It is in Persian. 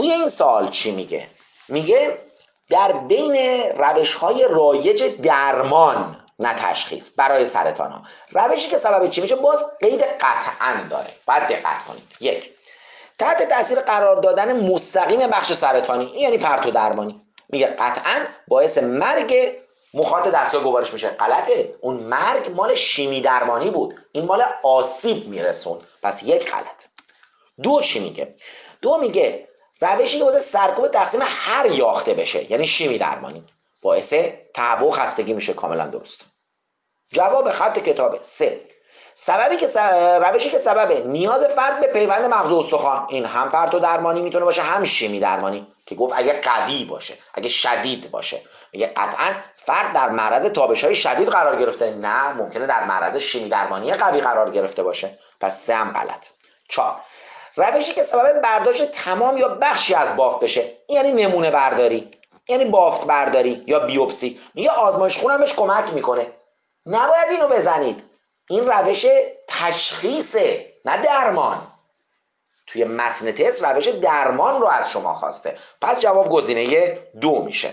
توی این سال چی میگه؟ میگه در بین روش‌های رایج درمان نه تشخیص برای سرطان ها، روشی که سبب چی میشه باز قید قطعاً داره، باید دقت کنید. یک، تحت تاثیر قرار دادن مستقیم بخش سرطانی، این یعنی پرتو درمانی. میگه قطعاً باعث مرگ مخاط دستگاه گوارش میشه. غلطه، اون مرگ مال شیمی درمانی بود، این مال آسیب میرسون، پس یک غلط. دو چی میگه؟ دو میگه روشی که باعث سرکوب تقسیم هر یاخته بشه، یعنی شیمی درمانی، باعث تهوع و خستگی میشه. کاملا درست. جواب خط کتابه. سه، روشی که سبب نیاز فرد به پیوند مغز و استخوان، این هم پرتو درمانی میتونه باشه هم شیمی درمانی، که گفت اگه قوی باشه، اگه شدید باشه. میگه قطعا فرد در معرض تابش‌های شدید قرار گرفته، نه ممکنه در معرض شیمی درمانی قوی قرار گرفته باشه، پس سه هم غلط. چهار، روشی که سبب برداشت تمام یا بخشی از بافت بشه، یعنی نمونه برداری، یعنی بافت برداری یا بیوپسی. میگه آزمایش خون هم بهش کمک میکنه. نباید اینو بزنید، این روش تشخیصه نه درمان. توی متن تست روش درمان رو از شما خواسته، پس جواب گزینه دو میشه.